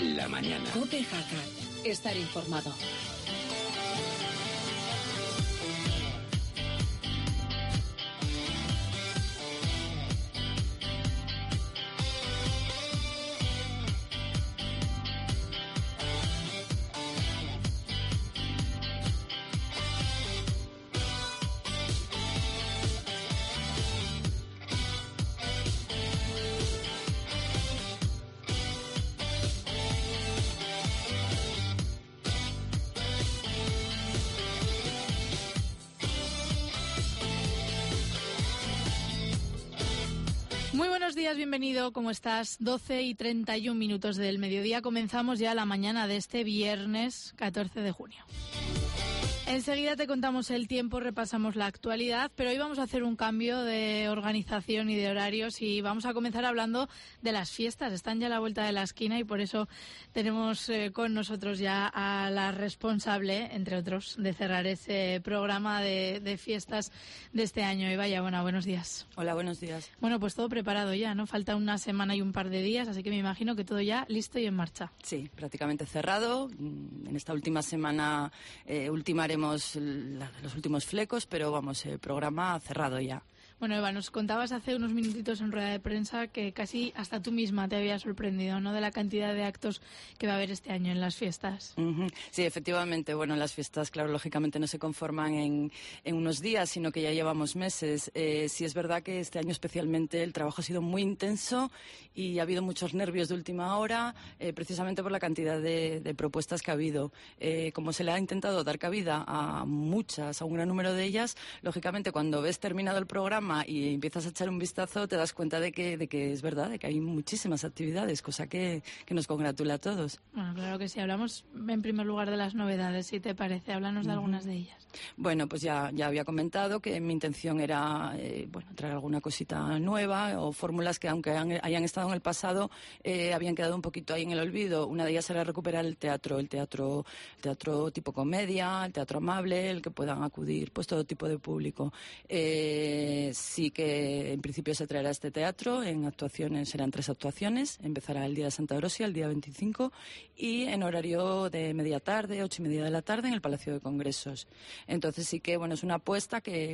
la mañana. COPE Jaca. Estar informado. Muy buenos días, bienvenido, ¿cómo estás? 12:31 del mediodía, comenzamos ya la mañana de este viernes 14 de junio. Enseguida te contamos el tiempo, repasamos la actualidad, pero hoy vamos a hacer un cambio de organización y de horarios y vamos a comenzar hablando de las fiestas. Están ya a la vuelta de la esquina y por eso tenemos con nosotros ya a la responsable, entre otros, de cerrar ese programa de fiestas de este año. Eva Yabona, buenos días. Hola, buenos días. Bueno, pues todo preparado ya, ¿no? Falta una semana y un par de días, así que me imagino que todo ya listo y en marcha. Sí, prácticamente cerrado. En esta última semana ultimaremos los últimos flecos, pero vamos, el programa cerrado ya. Bueno, Eva, nos contabas hace unos minutitos en rueda de prensa que casi hasta tú misma te había sorprendido, ¿no?, de la cantidad de actos que va a haber este año en las fiestas. Uh-huh. Sí, efectivamente. Bueno, las fiestas, claro, lógicamente no se conforman en unos días, sino que ya llevamos meses. Sí es verdad que este año especialmente el trabajo ha sido muy intenso y ha habido muchos nervios de última hora, precisamente por la cantidad de propuestas que ha habido. Como se le ha intentado dar cabida a un gran número de ellas, lógicamente cuando ves terminado el programa y empiezas a echar un vistazo, te das cuenta de que es verdad, de que hay muchísimas actividades, cosa que nos congratula a todos. Bueno, claro que sí. Hablamos en primer lugar de las novedades, si te parece. Háblanos de algunas de ellas. Bueno, pues ya había comentado que mi intención era traer alguna cosita nueva o fórmulas que, aunque hayan estado en el pasado, habían quedado un poquito ahí en el olvido. Una de ellas era recuperar el teatro tipo comedia, el teatro amable, el que puedan acudir pues todo tipo de público. Sí que en principio se traerá este teatro en actuaciones, serán 3 actuaciones, empezará el día de Santa Eurosia, el día 25, y en horario de media tarde, 8:30 de la tarde, en el Palacio de Congresos. Entonces sí que, bueno, es una apuesta que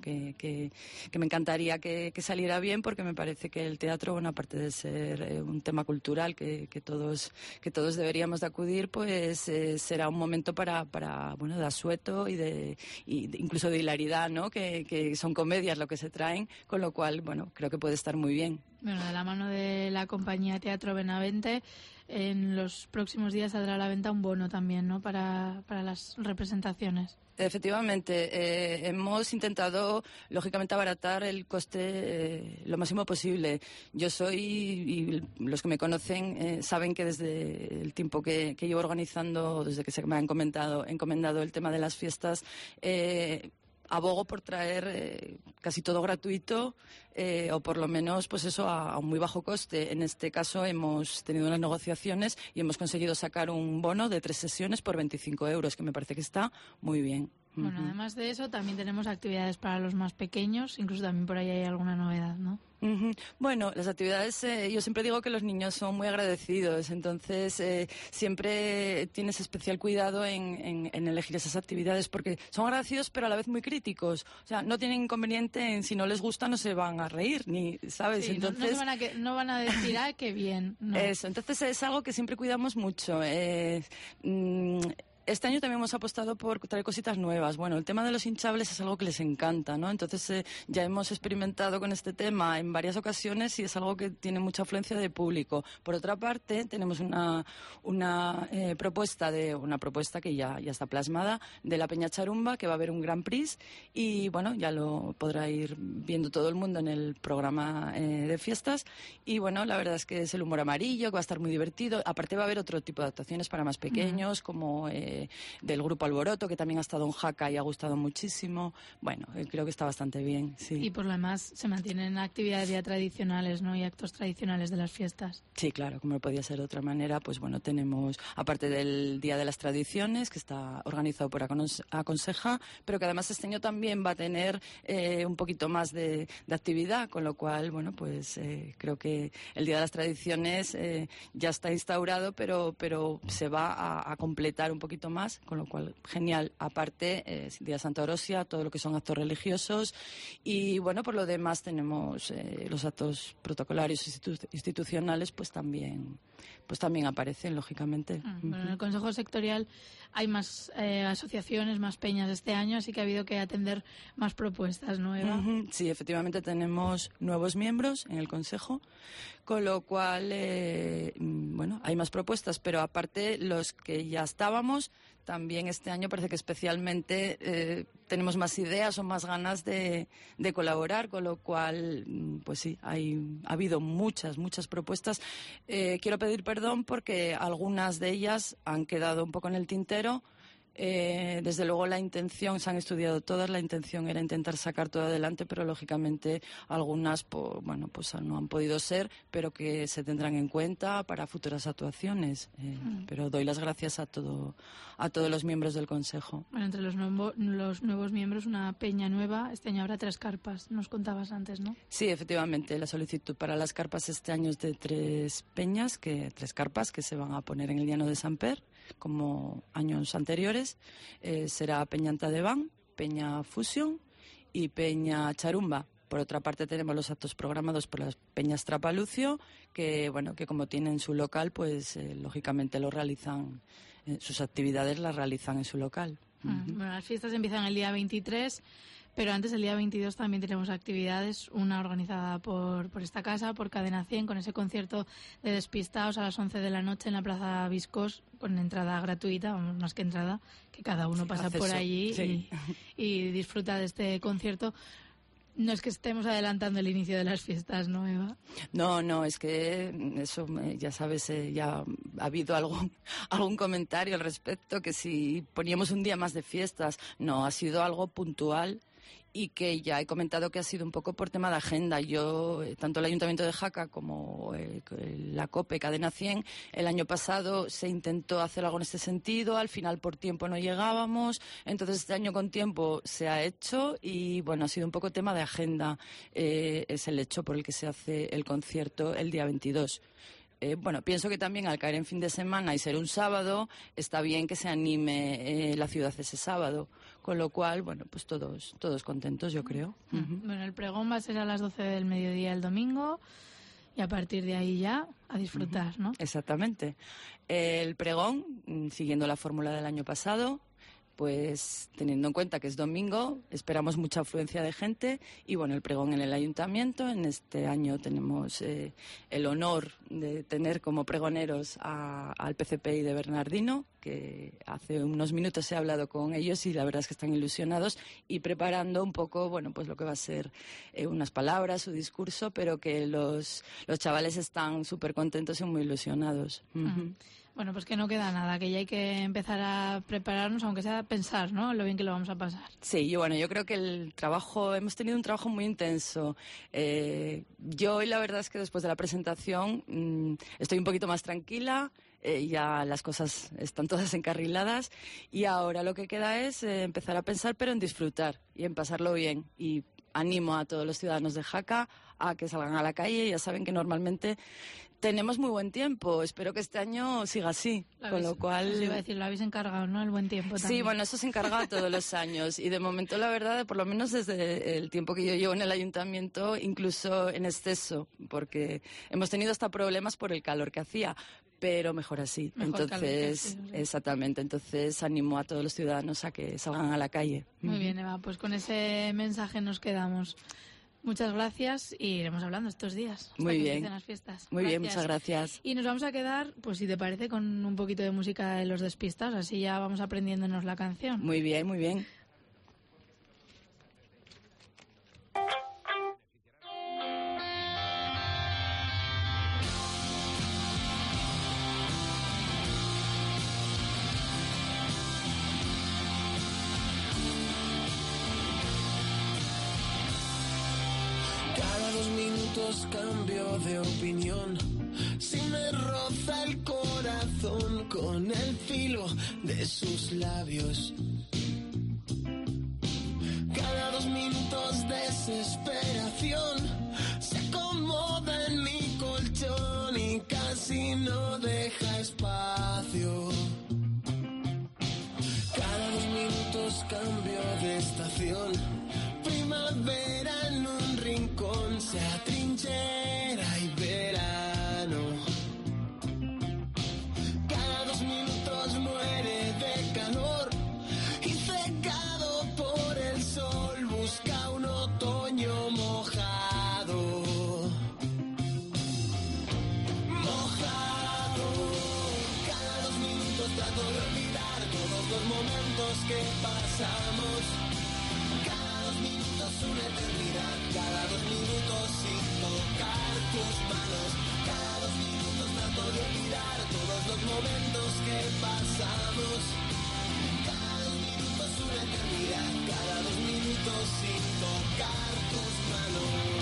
me encantaría que saliera bien, porque me parece que el teatro, bueno, aparte de ser un tema cultural que todos deberíamos de acudir, pues será un momento para de asueto y incluso de hilaridad, ¿no?, que son comedias lo que se traen, con lo cual, bueno, creo que puede estar muy bien. Bueno, de la mano de la compañía Teatro Benavente, en los próximos días saldrá a la venta un bono también, ¿no?, para las representaciones. Efectivamente, hemos intentado, lógicamente, abaratar el coste lo máximo posible. Yo soy, y los que me conocen saben que desde el tiempo que llevo organizando, desde que se me ha encomendado el tema de las fiestas, abogo por traer casi todo gratuito, o por lo menos pues eso a un muy bajo coste. En este caso hemos tenido unas negociaciones y hemos conseguido sacar un bono de 3 sesiones por 25 euros, que me parece que está muy bien. Bueno, además de eso también tenemos actividades para los más pequeños, incluso también por ahí hay alguna novedad, ¿no? Bueno, las actividades, yo siempre digo que los niños son muy agradecidos, entonces siempre tienes especial cuidado en elegir esas actividades, porque son agradecidos pero a la vez muy críticos. O sea, no tienen inconveniente en, si no les gusta no se van a reír, ni, ¿sabes? Sí, entonces no van a decir, qué bien. No. Eso, entonces es algo que siempre cuidamos mucho. Este año también hemos apostado por traer cositas nuevas. Bueno, el tema de los hinchables es algo que les encanta, ¿no? Entonces ya hemos experimentado con este tema en varias ocasiones y es algo que tiene mucha afluencia de público. Por otra parte, tenemos una propuesta que ya está plasmada, de la Peña Charumba, que va a haber un Grand Prix y, bueno, ya lo podrá ir viendo todo el mundo en el programa de fiestas. Y, bueno, la verdad es que es el humor amarillo, que va a estar muy divertido. Aparte va a haber otro tipo de actuaciones para más pequeños, como del Grupo Alboroto, que también ha estado en Jaca y ha gustado muchísimo. Bueno, creo que está bastante bien, sí. Y por lo demás se mantienen actividades ya tradicionales, ¿no? Y actos tradicionales de las fiestas. Sí, claro, como no podía ser de otra manera, pues bueno, tenemos, aparte del Día de las Tradiciones, que está organizado por Aconseja, pero que además este año también va a tener un poquito más de actividad, con lo cual, bueno, pues creo que el Día de las Tradiciones ya está instaurado, pero se va a completar un poquito más, con lo cual, genial. Aparte, Día de Santa Orosia, todo lo que son actos religiosos, y bueno, por lo demás tenemos los actos protocolarios institucionales, pues también aparecen, lógicamente. Bueno, en el Consejo Sectorial hay más asociaciones, más peñas este año, así que ha habido que atender más propuestas, ¿no, Eva? Sí, efectivamente tenemos nuevos miembros en el Consejo, con lo cual, bueno, hay más propuestas, pero aparte los que ya estábamos, también este año parece que especialmente tenemos más ideas o más ganas de colaborar, con lo cual, pues sí, ha habido muchas propuestas. Quiero pedir perdón porque algunas de ellas han quedado un poco en el tintero. Desde luego la intención, se han estudiado todas, la intención era intentar sacar todo adelante, pero lógicamente algunas pues no han podido ser, pero que se tendrán en cuenta para futuras actuaciones. Pero doy las gracias a todos los miembros del Consejo. Bueno, entre los nuevos miembros, una peña nueva, este año habrá 3 carpas, nos contabas antes, ¿no? Sí, efectivamente, la solicitud para las carpas este año es de 3 carpas que se van a poner en el llano de Samper, como años anteriores. Será Peña Antadeván, Peña Fusión y Peña Charumba. Por otra parte tenemos los actos programados por las Peñas Trapalucio, que como tienen su local, pues lógicamente lo realizan, sus actividades las realizan en su local. Bueno, las fiestas empiezan el día 23, pero antes, el día 22, también tenemos actividades, una organizada por esta casa, por Cadena 100, con ese concierto de Despistaos a las 11 de la noche en la Plaza Viscos, con entrada gratuita, vamos, más que entrada, que cada uno pasa por allí, sí, y disfruta de este concierto. No es que estemos adelantando el inicio de las fiestas, ¿no, Eva? No, es que eso, ya sabes, ya ha habido algún comentario al respecto, que si poníamos un día más de fiestas. No, ha sido algo puntual y que ya he comentado que ha sido un poco por tema de agenda. Yo, tanto el Ayuntamiento de Jaca como la COPE, Cadena 100, el año pasado se intentó hacer algo en este sentido, al final por tiempo no llegábamos, entonces este año con tiempo se ha hecho y bueno, ha sido un poco tema de agenda, es el hecho por el que se hace el concierto el día 22. Bueno, pienso que también al caer en fin de semana y ser un sábado, está bien que se anime la ciudad ese sábado, con lo cual, bueno, pues todos contentos, yo creo. Bueno, el pregón va a ser a las 12 del mediodía el domingo y a partir de ahí ya a disfrutar, ¿no? Exactamente. El pregón, siguiendo la fórmula del año pasado, pues teniendo en cuenta que es domingo, esperamos mucha afluencia de gente y bueno, el pregón en el ayuntamiento. En este año tenemos el honor de tener como pregoneros al PCPI de Bernardino, que hace unos minutos he hablado con ellos y la verdad es que están ilusionados y preparando un poco, bueno, pues lo que va a ser unas palabras, su discurso, pero que los chavales están súper contentos y muy ilusionados. Bueno, pues que no queda nada, que ya hay que empezar a prepararnos, aunque sea a pensar, ¿no?, lo bien que lo vamos a pasar. Sí, yo creo que hemos tenido un trabajo muy intenso. Yo hoy la verdad es que después de la presentación estoy un poquito más tranquila, ya las cosas están todas encarriladas y ahora lo que queda es empezar a pensar, pero en disfrutar y en pasarlo bien. Y animo a todos los ciudadanos de Jaca a que salgan a la calle. Ya saben que normalmente tenemos muy buen tiempo. Espero que este año siga así. Con lo cual... Eso iba a decir, lo habéis encargado, ¿no?, el buen tiempo también. Sí, bueno, eso se encarga todos los años. Y de momento, la verdad, por lo menos desde el tiempo que yo llevo en el ayuntamiento, incluso en exceso, porque hemos tenido hasta problemas por el calor que hacía. Pero mejor así. Entonces, exactamente. Entonces, animo a todos los ciudadanos a que salgan a la calle. Muy bien, Eva. Pues con ese mensaje nos quedamos. Muchas gracias y iremos hablando estos días. Muy bien. Las fiestas. Muy bien, muchas gracias. Y nos vamos a quedar, pues si te parece, con un poquito de música de Los Despistados. Así ya vamos aprendiéndonos la canción. Muy bien, muy bien. minutos cambio de opinión. Si me roza el corazón con el filo de sus labios. Cada 2 minutos desesperación se acomoda en mi colchón y casi no deja espacio. Cada 2 minutos cambio de estación. Primavera en un rincón se atrinchera y verano. Cada 2 minutos muere de calor y secado por el sol busca un otoño mojado. Mojado. Cada 2 minutos trato de olvidar todos los momentos que pasamos. Cada 2 minutos una eternidad. Cada 2 minutos sin tocar tus manos. Cada 2 minutos trato de olvidar todos los momentos que pasamos. Cada 2 minutos una eternidad. Cada 2 minutos sin tocar tus manos.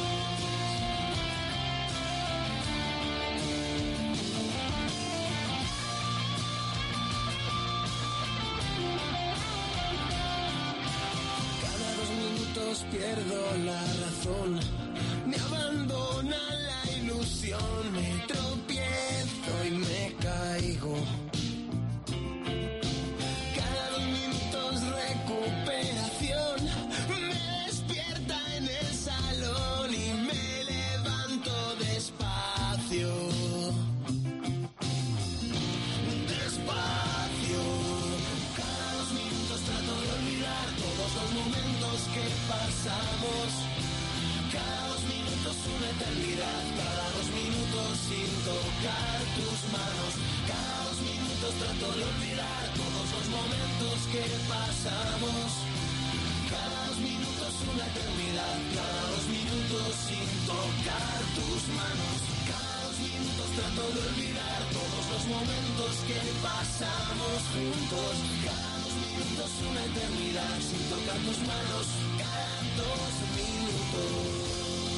Pierdo la razón, me abandona la ilusión, me tropiezo y me caigo. Cada 2 minutos recuperación, me despierta en el salón y me levanto despacio. Despacio. Cada 2 minutos trato de olvidar todos los momentos que pasamos. Cada 2 minutos una eternidad. Cada 2 minutos sin tocar tus manos. Cada 2 minutos trato de olvidar todos los momentos que pasamos. Cada 2 minutos una eternidad. Cada 2 minutos sin tocar tus manos. Cada 2 minutos trato de olvidar todos los momentos que pasamos juntos. Cada 2 minutos una eternidad sin tocar tus manos. Cada 2 minutos.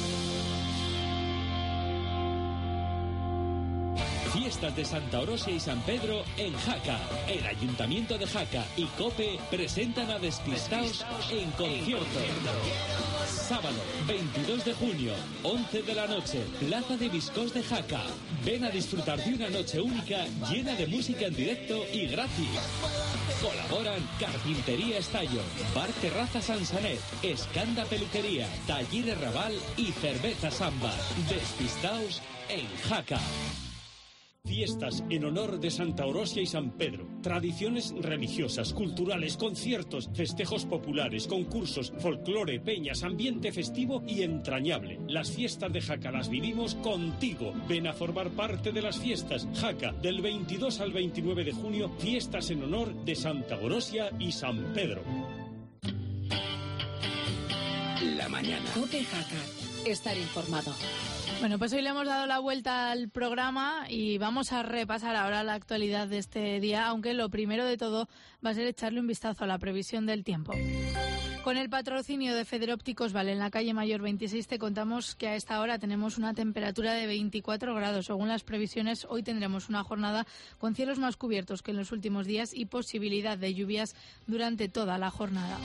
Fiestas de Santa Orosia y San Pedro en Jaca. El Ayuntamiento de Jaca y COPE presentan a Despistaos en concierto. Sábado 22 de junio, 11 de la noche, Plaza de Viscós de Jaca. Ven a disfrutar de una noche única llena de música en directo y gratis. Colaboran Carpintería Estallo, Bar Terraza Sansanet, Escanda Peluquería, Talleres Raval y Cerveza Samba. Despistaos en Jaca. Fiestas en honor de Santa Orosia y San Pedro. Tradiciones religiosas, culturales, conciertos, festejos populares, concursos, folclore, peñas, ambiente festivo y entrañable. Las fiestas de Jaca las vivimos contigo. Ven a formar parte de las fiestas. Jaca, del 22 al 29 de junio, fiestas en honor de Santa Orosia y San Pedro. La mañana. COPE Jaca. Estar informado. Bueno, pues hoy le hemos dado la vuelta al programa y vamos a repasar ahora la actualidad de este día, aunque lo primero de todo va a ser echarle un vistazo a la previsión del tiempo. Con el patrocinio de Federópticos Val en la calle Mayor 26 te contamos que a esta hora tenemos una temperatura de 24 grados. Según las previsiones, hoy tendremos una jornada con cielos más cubiertos que en los últimos días y posibilidad de lluvias durante toda la jornada.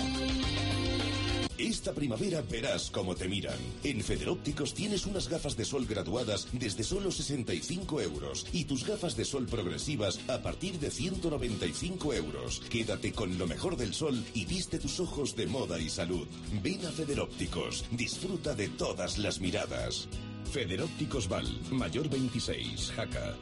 Esta primavera verás cómo te miran. En Federópticos tienes unas gafas de sol graduadas desde solo 65 euros y tus gafas de sol progresivas a partir de 195 euros. Quédate con lo mejor del sol y viste tus ojos de moda y salud. Ven a Federópticos, disfruta de todas las miradas. Federópticos Val, Mayor 26, Jaca.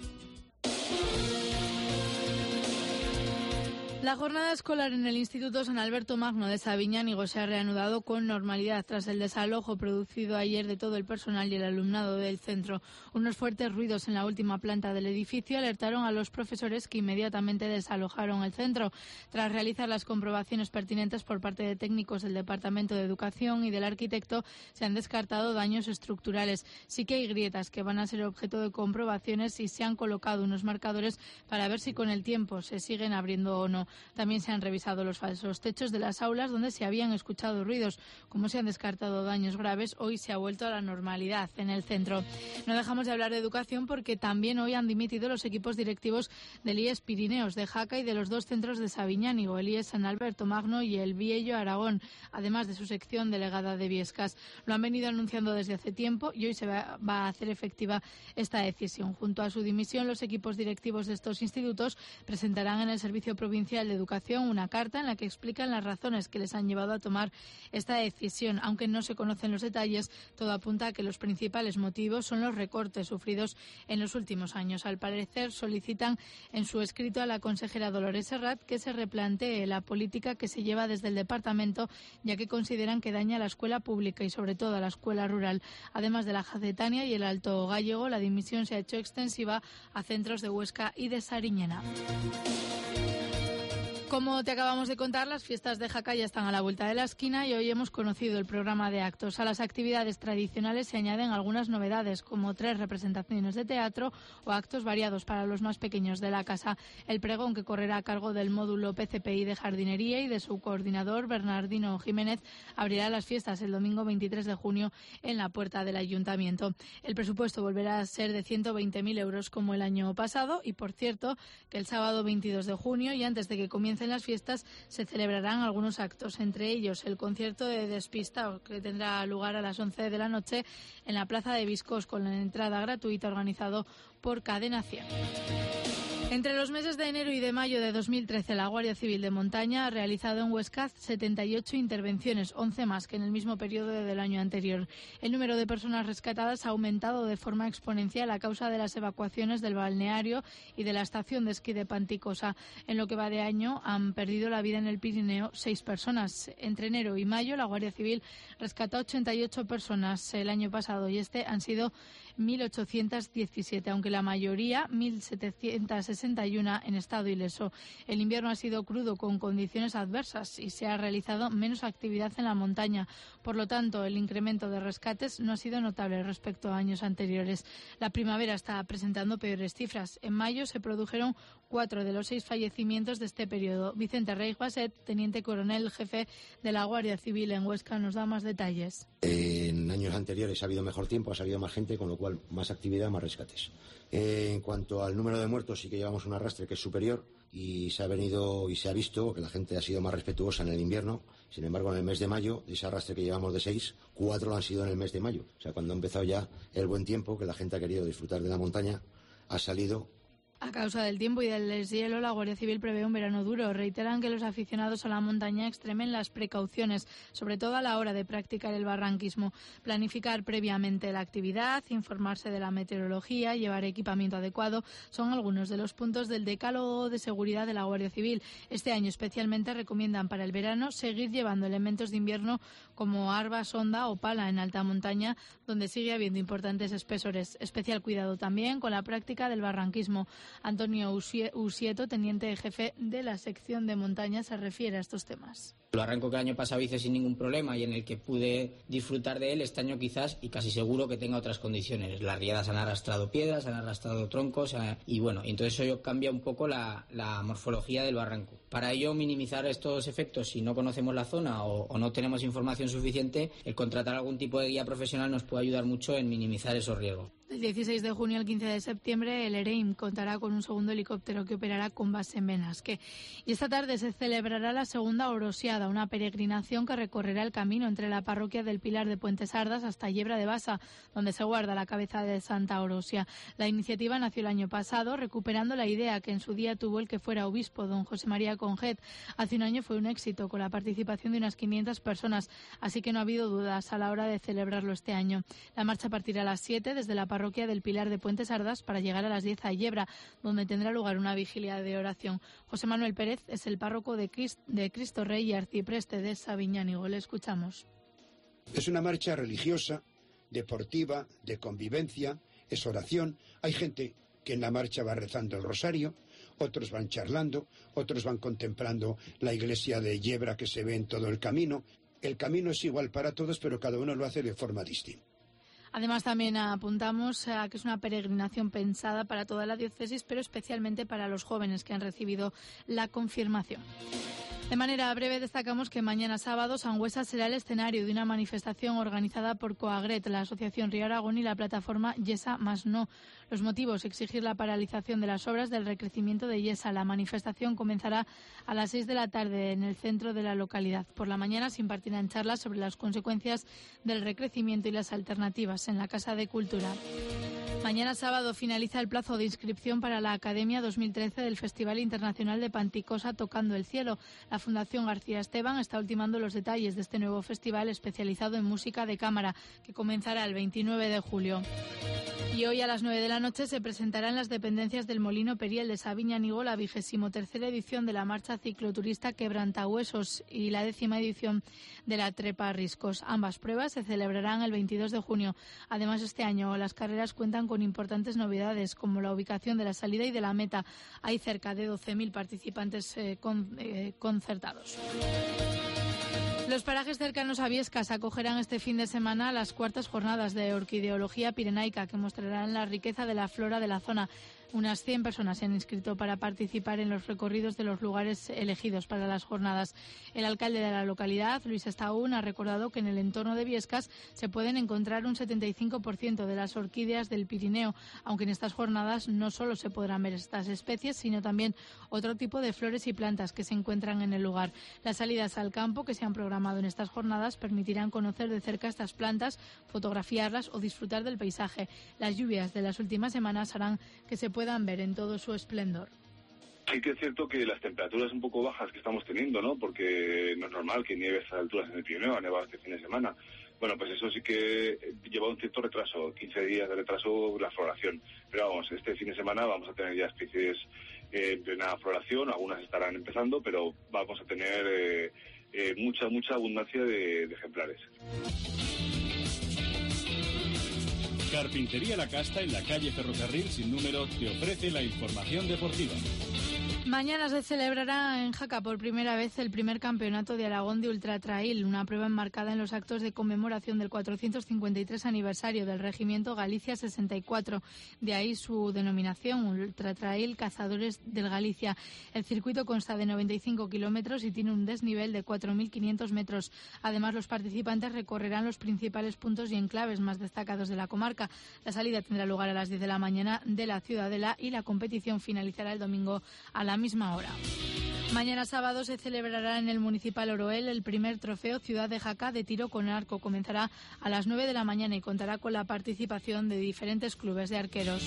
La jornada escolar en el Instituto San Alberto Magno de Sabiñánigo se ha reanudado con normalidad tras el desalojo producido ayer de todo el personal y el alumnado del centro. Unos fuertes ruidos en la última planta del edificio alertaron a los profesores que inmediatamente desalojaron el centro. Tras realizar las comprobaciones pertinentes por parte de técnicos del Departamento de Educación y del arquitecto, se han descartado daños estructurales. Sí que hay grietas que van a ser objeto de comprobaciones y se han colocado unos marcadores para ver si con el tiempo se siguen abriendo o no. junio. También se han revisado los falsos techos de las aulas donde se habían escuchado ruidos. Como se han descartado daños graves, hoy se ha vuelto a la normalidad en el centro. No dejamos de hablar de educación porque también hoy han dimitido los equipos directivos del IES Pirineos de Jaca y de los dos centros de Sabiñánigo, el IES San Alberto Magno y el Viello Aragón, además de su sección delegada de Biescas. Lo han venido anunciando desde hace tiempo y hoy se va a hacer efectiva esta decisión. Junto a su dimisión, los equipos directivos de estos institutos presentarán en el Servicio Provincial de Educación una carta en la que explican las razones que les han llevado a tomar esta decisión. Aunque no se conocen los detalles, todo apunta a que los principales motivos son los recortes sufridos en los últimos años. Al parecer, solicitan en su escrito a la consejera Dolores Serrat que se replantee la política que se lleva desde el departamento, ya que consideran que daña a la escuela pública y sobre todo a la escuela rural. Además de la Jacetania y el Alto Gállego, la dimisión se ha hecho extensiva a centros de Huesca y de Sariñena. Como te acabamos de contar, las fiestas de Jaca ya están a la vuelta de la esquina y hoy hemos conocido el programa de actos. A las actividades tradicionales se añaden algunas novedades, como 3 representaciones de teatro o actos variados para los más pequeños de la casa. El pregón, que correrá a cargo del módulo PCPI de jardinería y de su coordinador Bernardino Jiménez, abrirá las fiestas el domingo 23 de junio en la puerta del ayuntamiento. El presupuesto volverá a ser de 120.000 euros como el año pasado y, por cierto, que el sábado 22 de junio y antes de que comiencen las fiestas se celebrarán algunos actos, entre ellos el concierto de Despistaos, que tendrá lugar a las 11 de la noche en la Plaza de Viscos con la entrada gratuita, organizado por Cadena 100. Entre los meses de enero y de mayo de 2013, la Guardia Civil de Montaña ha realizado en Huesca 78 intervenciones, 11 más que en el mismo periodo del año anterior. El número de personas rescatadas ha aumentado de forma exponencial a causa de las evacuaciones del balneario y de la estación de esquí de Panticosa. En lo que va de año han perdido la vida en el Pirineo 6 personas. Entre enero y mayo, la Guardia Civil rescató 88 personas el año pasado y este han sido 1.817, aunque la mayoría, 1.761, en estado ileso. El invierno ha sido crudo con condiciones adversas y se ha realizado menos actividad en la montaña. Por lo tanto, el incremento de rescates no ha sido notable respecto a años anteriores. La primavera está presentando peores cifras. En mayo se produjeron 4 de los 6 fallecimientos de este periodo. Vicente Rey Guaset, teniente coronel jefe de la Guardia Civil en Huesca, nos da más detalles. En años anteriores ha habido mejor tiempo, ha salido más gente, con lo cual más actividad, más rescates. En cuanto al número de muertos, sí que llevamos un arrastre que es superior y se ha venido y se ha visto que la gente ha sido más respetuosa en el invierno. Sin embargo, en el mes de mayo, de ese arrastre que llevamos de 6, 4 lo han sido en el mes de mayo. O sea, cuando ha empezado ya el buen tiempo, que la gente ha querido disfrutar de la montaña, ha salido. A causa del tiempo y del deshielo, la Guardia Civil prevé un verano duro. Reiteran que los aficionados a la montaña extremen las precauciones, sobre todo a la hora de practicar el barranquismo. Planificar previamente la actividad, informarse de la meteorología, llevar equipamiento adecuado, son algunos de los puntos del decálogo de seguridad de la Guardia Civil. Este año especialmente recomiendan para el verano seguir llevando elementos de invierno como arba, sonda o pala en alta montaña, donde sigue habiendo importantes espesores. Especial cuidado también con la práctica del barranquismo. Antonio Usieto, teniente jefe de la sección de montaña, se refiere a estos temas. Lo arranco que el año pasado hice sin ningún problema y en el que pude disfrutar de él, este año quizás, y casi seguro que tenga otras condiciones. Las riadas han arrastrado piedras, han arrastrado troncos y bueno, entonces eso cambia un poco la morfología del barranco. Para ello, minimizar estos efectos, si no conocemos la zona o no tenemos información suficiente, el contratar algún tipo de guía profesional nos puede ayudar mucho en minimizar esos riesgos. Del 16 de junio al 15 de septiembre, el EREIM contará con un segundo helicóptero que operará con base en Benasque. Y esta tarde se celebrará la segunda Orosiada, una peregrinación que recorrerá el camino entre la parroquia del Pilar de Puente Sardas hasta Yebra de Basa, donde se guarda la cabeza de Santa Orosia. La iniciativa nació el año pasado, recuperando la idea que en su día tuvo el que fuera obispo, don José María Conjet. Hace un año fue un éxito, con la participación de unas 500 personas, así que no ha habido dudas a la hora de celebrarlo este año. La marcha partirá a las 7 desde la parroquia del Pilar de Puente Sardas para llegar a las 10 a Yebra, donde tendrá lugar una vigilia de oración. José Manuel Pérez es el párroco de Cristo Rey y arcipreste de Sabiñánigo. Le escuchamos. Es una marcha religiosa, deportiva, de convivencia, es oración. Hay gente que en la marcha va rezando el rosario, otros van charlando, otros van contemplando la iglesia de Yebra que se ve en todo el camino. El camino es igual para todos, pero cada uno lo hace de forma distinta. Además, también apuntamos a que es una peregrinación pensada para toda la diócesis, pero especialmente para los jóvenes que han recibido la confirmación. De manera breve destacamos que mañana sábado Sangüesa será el escenario de una manifestación organizada por Coagret, la Asociación Río Aragón y la plataforma Yesa Más No. Los motivos: exigir la paralización de las obras del recrecimiento de Yesa. La manifestación comenzará a las 6 de la tarde en el centro de la localidad. Por la mañana se impartirán charlas sobre las consecuencias del recrecimiento y las alternativas en la Casa de Cultura. Mañana sábado finaliza el plazo de inscripción para la Academia 2013 del Festival Internacional de Panticosa Tocando el Cielo. La Fundación García Esteban está ultimando los detalles de este nuevo festival especializado en música de cámara, que comenzará el 29 de julio. Y hoy a las 9 de la noche se presentará en las dependencias del Molino Periel de Sabiñánigo la 23ª edición de la marcha cicloturista Quebrantahuesos y la 10ª edición de la Trepa Riscos. Ambas pruebas se celebrarán el 22 de junio. Además, este año las carreras cuentan con importantes novedades, como la ubicación de la salida y de la meta. Hay cerca de 12.000 participantes concertados. Los parajes cercanos a Biescas acogerán este fin de semana las cuartas jornadas de orquideología pirenaica, que mostrarán la riqueza de la flora de la zona. Unas 100 personas se han inscrito para participar en los recorridos de los lugares elegidos para las jornadas. El alcalde de la localidad, Luis Estaún, ha recordado que en el entorno de Biescas se pueden encontrar un 75% de las orquídeas del Pirineo, aunque en estas jornadas no solo se podrán ver estas especies, sino también otro tipo de flores y plantas que se encuentran en el lugar. Las salidas al campo que se han programado en estas jornadas permitirán conocer de cerca estas plantas, fotografiarlas o disfrutar del paisaje. Las lluvias de las últimas semanas harán que se puedan ver en todo su esplendor. Sí que es cierto que las temperaturas un poco bajas que estamos teniendo, ¿no? Porque no es normal que nieve a estas alturas en el Pirineo, ha nevado este fin de semana. Bueno, pues eso sí que lleva un cierto retraso, 15 días de retraso la floración. Pero vamos, este fin de semana vamos a tener ya especies en plena floración, algunas estarán empezando, pero vamos a tener mucha abundancia de ejemplares. Carpintería La Casta, en la calle Ferrocarril sin número, te ofrece la información deportiva. Mañana se celebrará en Jaca por primera vez el primer campeonato de Aragón de Ultra Trail, una prueba enmarcada en los actos de conmemoración del 453 aniversario del Regimiento Galicia 64. De ahí su denominación, Ultra Trail Cazadores del Galicia. El circuito consta de 95 kilómetros y tiene un desnivel de 4.500 metros. Además, los participantes recorrerán los principales puntos y enclaves más destacados de la comarca. La salida tendrá lugar a las 10 de la mañana de la Ciudadela y la competición finalizará el domingo a la misma hora. Mañana sábado se celebrará en el Municipal Oroel el primer trofeo Ciudad de Jaca de tiro con arco. Comenzará a las 9 de la mañana y contará con la participación de diferentes clubes de arqueros.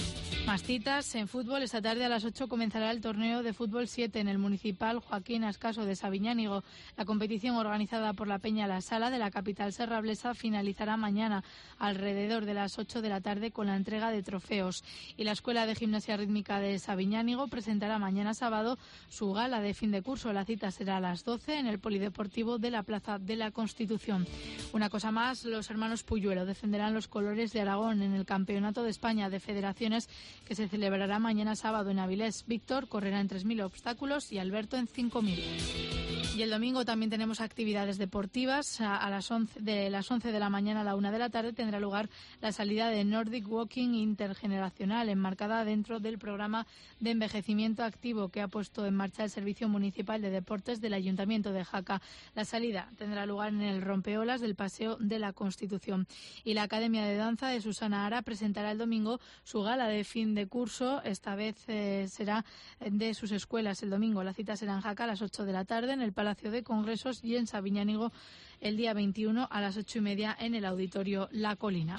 Más citas en fútbol. Esta tarde a las 8 comenzará el torneo de fútbol 7 en el Municipal Joaquín Ascaso de Sabiñánigo. La competición, organizada por la Peña La Sala de la capital serrablesa, finalizará mañana alrededor de las 8 de la tarde con la entrega de trofeos. Y la Escuela de Gimnasia Rítmica de Sabiñánigo presentará mañana sábado su gala de fin de curso. La cita será a las 12 en el Polideportivo de la Plaza de la Constitución. Una cosa más, los hermanos Puyuelo defenderán los colores de Aragón en el Campeonato de España de Federaciones, que se celebrará mañana sábado en Avilés. Víctor correrá en 3.000 obstáculos y Alberto en 5.000. Y el domingo también tenemos actividades deportivas. A las 11 de la mañana a la 1 de la tarde tendrá lugar la salida de Nordic Walking Intergeneracional, enmarcada dentro del programa de envejecimiento activo que ha puesto en marcha el Servicio Municipal de Deportes del Ayuntamiento de Jaca. La salida tendrá lugar en el Rompeolas del Paseo de la Constitución. Y la Academia de Danza de Susana Ara presentará el domingo su gala de fin de curso. Esta vez será de sus escuelas el domingo. La cita será en Jaca a las 8 de la tarde en el Palacio de Congresos y en Sabiñánigo el día 21 a las 8:30 en el Auditorio La Colina.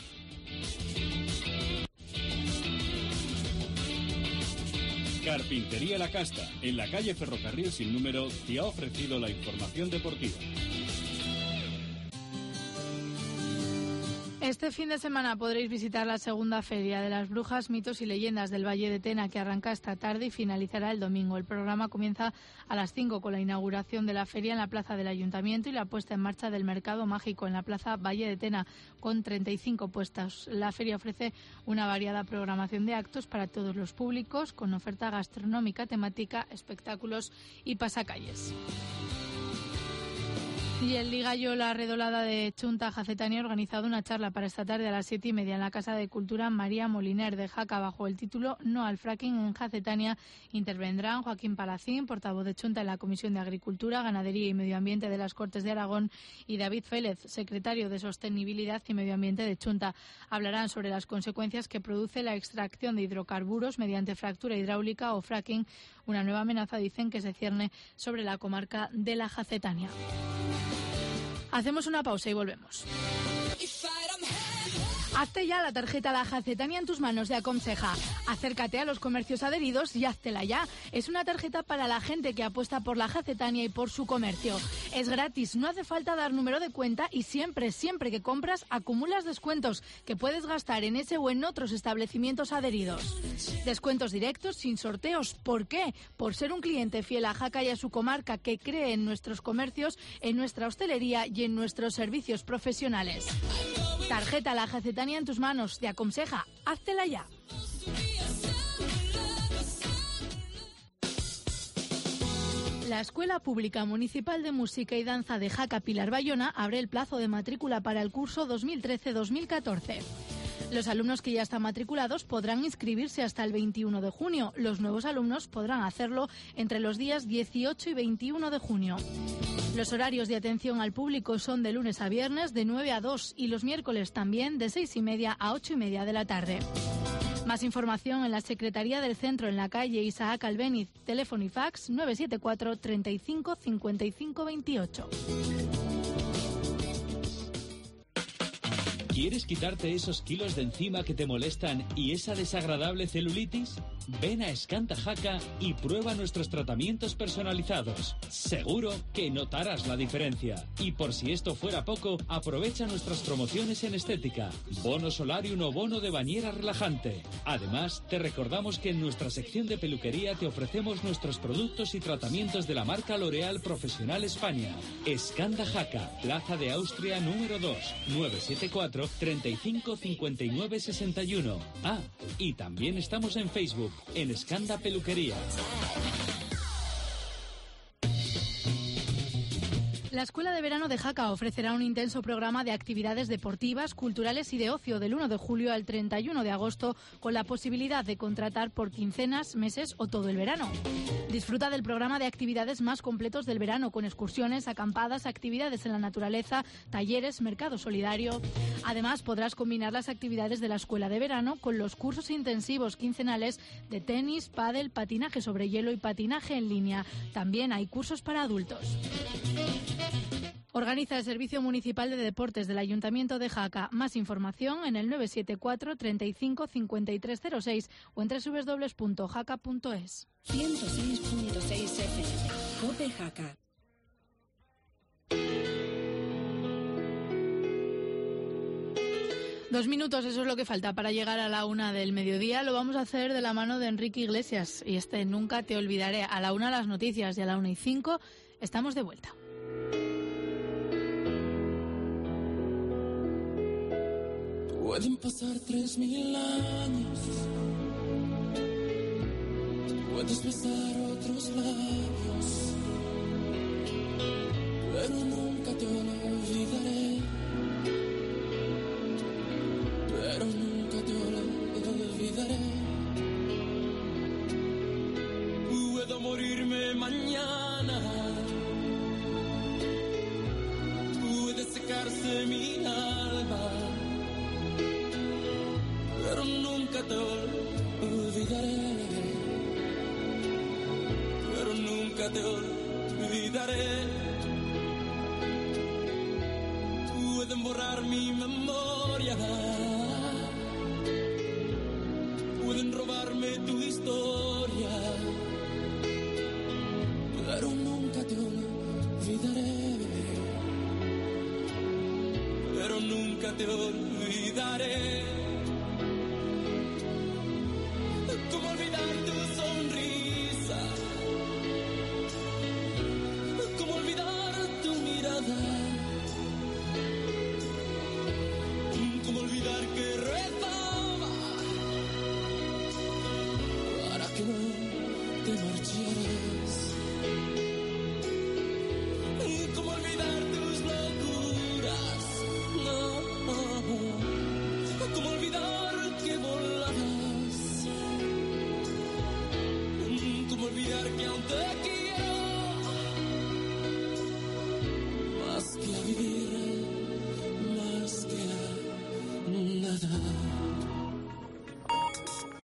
Carpintería La Casta, en la calle Ferrocarril sin número, te ha ofrecido la información deportiva. Este fin de semana podréis visitar la segunda Feria de las Brujas, Mitos y Leyendas del Valle de Tena, que arranca esta tarde y finalizará el domingo. El programa comienza a las 5 con la inauguración de la feria en la plaza del Ayuntamiento y la puesta en marcha del Mercado Mágico en la plaza Valle de Tena, con 35 puestas. La feria ofrece una variada programación de actos para todos los públicos, con oferta gastronómica, temática, espectáculos y pasacalles. Y el Ligallo La Redolada de Chunta Jacetania ha organizado una charla para esta tarde a las 7:30 en la Casa de Cultura María Moliner de Jaca bajo el título No al fracking en Jacetania. Intervendrán Joaquín Palacín, portavoz de Chunta en la Comisión de Agricultura, Ganadería y Medio Ambiente de las Cortes de Aragón, y David Félez, secretario de Sostenibilidad y Medio Ambiente de Chunta. Hablarán sobre las consecuencias que produce la extracción de hidrocarburos mediante fractura hidráulica o fracking, una nueva amenaza, dicen, que se cierne sobre la comarca de la Jacetania. Hacemos una pausa y volvemos. Hazte ya la tarjeta La Jacetania en tus manos de Aconseja. Acércate a los comercios adheridos y háztela ya. Es una tarjeta para la gente que apuesta por la Jacetania y por su comercio. Es gratis, no hace falta dar número de cuenta y siempre que compras acumulas descuentos que puedes gastar en ese o en otros establecimientos adheridos. Descuentos directos sin sorteos. ¿Por qué? Por ser un cliente fiel a Jaca y a su comarca, que cree en nuestros comercios, en nuestra hostelería y en nuestros servicios profesionales. Tarjeta La Jacetania en tus manos de Aconseja. Háztela ya. La Escuela Pública Municipal de Música y Danza de Jaca Pilar Bayona abre el plazo de matrícula para el curso 2013-2014. Los alumnos que ya están matriculados podrán inscribirse hasta el 21 de junio. Los nuevos alumnos podrán hacerlo entre los días 18 y 21 de junio. Los horarios de atención al público son de lunes a viernes de 9 a 2 y los miércoles también de 6:30 a 8:30 de la tarde. Más información en la Secretaría del Centro en la calle Isaac Albéniz, teléfono y fax 974 35 55 28. ¿Quieres quitarte esos kilos de encima que te molestan y esa desagradable celulitis? Ven a Escanta Jaca y prueba nuestros tratamientos personalizados. Seguro que notarás la diferencia. Y por si esto fuera poco, aprovecha nuestras promociones en estética. Bono Solarium o bono de bañera relajante. Además, te recordamos que en nuestra sección de peluquería te ofrecemos nuestros productos y tratamientos de la marca L'Oréal Profesional España. Escanta Jaca, Plaza de Austria número 2, 974 35 59 61. Ah, y también estamos en Facebook, en Escanda Peluquería. La Escuela de Verano de Jaca ofrecerá un intenso programa de actividades deportivas, culturales y de ocio del 1 de julio al 31 de agosto, con la posibilidad de contratar por quincenas, meses o todo el verano. Disfruta del programa de actividades más completos del verano, con excursiones, acampadas, actividades en la naturaleza, talleres, mercado solidario. Además, podrás combinar las actividades de la Escuela de Verano con los cursos intensivos quincenales de tenis, pádel, patinaje sobre hielo y patinaje en línea. También hay cursos para adultos. Organiza el Servicio Municipal de Deportes del Ayuntamiento de Jaca. Más información en el 974 35 5306 o en www.jaca.es. 106.6 FM. COPE Jaca. Dos minutos, eso es lo que falta para llegar a la 1 del mediodía. Lo vamos a hacer de la mano de Enrique Iglesias y Nunca te olvidaré. A la 1 las noticias y a la 1:05 estamos de vuelta. Pueden pasar 3000 años, puedes besar otros labios, pero nunca te olvidaré, pero nunca te olvidaré. Puedo morirme mañana, puede secarse mi alma, pero nunca te olvidaré, pero nunca te olvidaré. Pueden borrar mi memoria, pueden robarme tu historia, pero nunca te olvidaré, pero nunca te olvidaré.